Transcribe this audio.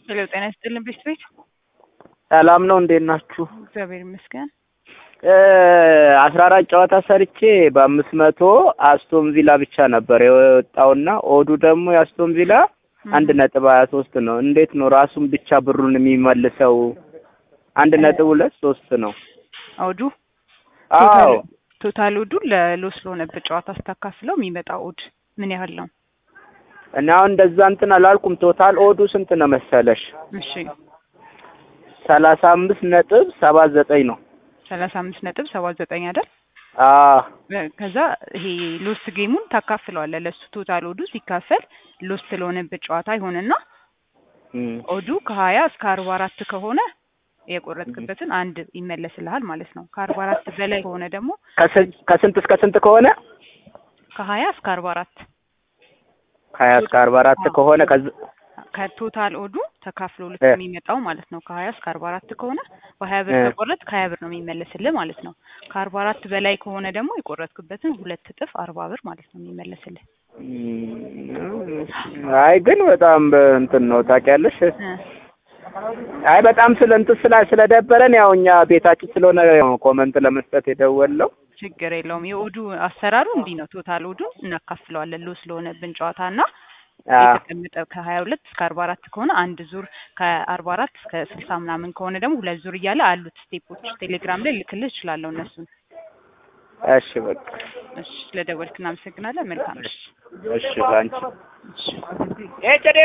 ሄሎ ጤና ይስጥልን ቤት ሰላም ነው እንዴት ናችሁ? እግዚአብሔር ይመስገን። 14 ጨዋታ ሰርቼ በ500 አስቶን ቪላ ብቻ ነበር የወጣውና ኦዱ ደግሞ የአስቶን ቪላ 1.23 ነው። እንዴት ነው ራሱን ብቻ ብሩን የሚመልሰው? 1.23 ነው ኦዱ። አዎ ቶታል ኦዱ ለሎስ ለሆነበት ጨዋታ ስታካፍለው የሚመጣው ኦድ ምን ያህል ነው? እና አሁን እንደዛ እንትን አላልኩም። ቶታል ኦዱ ስንት ነው መሰለሽ? እሺ 35.79 ነው። 35.79 አይደል? ከዛ ይሄ ሎስት ጌሙን ታካፍለዋለህ። ለሱ ቶታል ኦዱ ሲካፈል ሎስት ለሆነበት ጨዋታ ይሆንና ኦዱ ከ20 እስከ 44 ከሆነ የቆረጥክበትን አንድ ይመለስልሃል ማለት ነው። ከ44 በላይ ከሆነ ደግሞ ከስንት እስከ ስንት ከሆነ? ከ20 እስከ 44 ከ20 እስከ 44 ከሆነ ከቶታል ኦዱ ተካፍሎ ልክ የሚመጣው ማለት ነው። ከ20 እስከ 44 ከሆነ በ20 ብር ተቆረጥ ከ20 ብር ነው የሚመለስልህ ማለት ነው። ከ44 በላይ ከሆነ ደግሞ የቆረጥክበትን 2 እጥፍ 40 ብር ማለት ነው የሚመለስልህ። አይ ግን በጣም እንትን ነው ታውቂያለሽ። አይ በጣም ስለደበረን ያው እኛ ቤታችን ስለሆነ ኮሜንት ለመስጠት የደወለው። ችግር የለውም። የኦዱ አሰራሩ እንዲህ ነው። ቶታል ኦዱን እናካፍለዋለን ሎስ ለሆነብን ጨዋታና የተቀመጠ ከ22 እስከ 44 ከሆነ አንድ ዙር፣ ከ44 እስከ 60 ምናምን ከሆነ ደግሞ ሁለት ዙር እያለ አሉት ስቴፖች። ቴሌግራም ላይ ልክልህ እችላለሁ እነሱን። እሺ በቃ እሺ ስለደወልክ እናመሰግናለን። መልካም። እሺ ላንቺ። እሺ